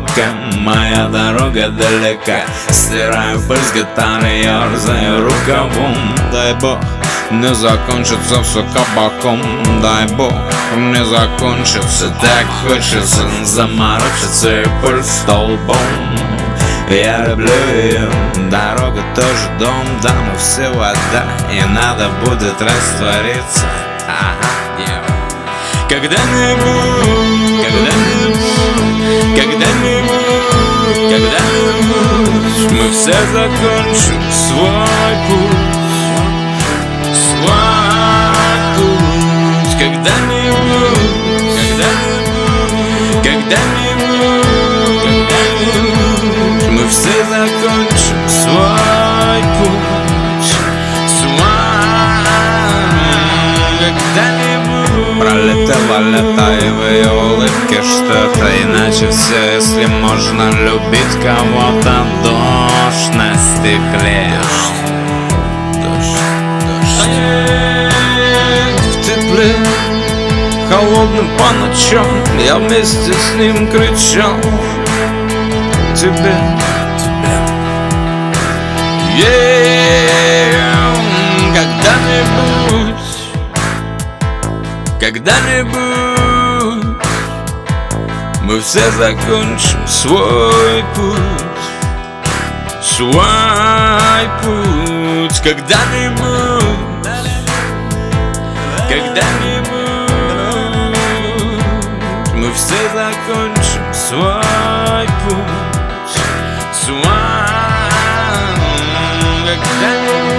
далека, моя дорога далека. Стираю пыль с гитары, ерзаю рукавом. Дай бог не закончится все кабаком. Дай бог не закончится. Так хочется заморочиться и пыль столбом. Я люблю ее, дорога тоже дом. Да, мы все вода, и надо будет раствориться. Когда-нибудь, когда-нибудь мы все закончим свой путь, когда-нибудь, когда-нибудь мы все закончим свой путь, когда-нибудь. Пролетело лето, и в ее улыбке что-то иначе все. Если можно любить кого-то, дождь на стекле. Дождь. В тепле, холодным по ночам, я вместе с ним кричал тебе. Когда-нибудь мы все закончим свой путь, когда-нибудь, когда-нибудь мы все закончим свой путь, когда-нибудь.